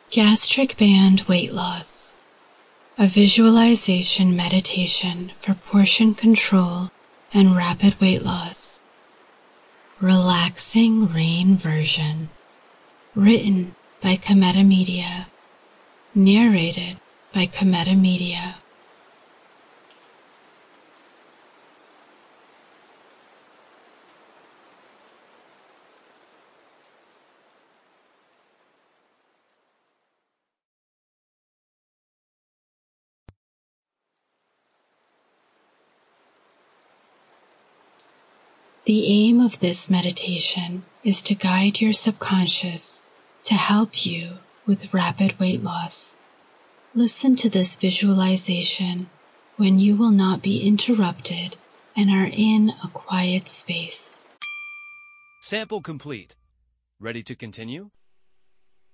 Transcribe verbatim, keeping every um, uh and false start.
Gastric Band Weight Loss, a visualization meditation for portion control and rapid weight loss. Relaxing Rain version, written by Cometa Media, narrated by Cometa Media. The aim of this meditation is to guide your subconscious to help you with rapid weight loss. Listen to this visualization when you will not be interrupted and are in a quiet space. Sample complete. Ready to continue?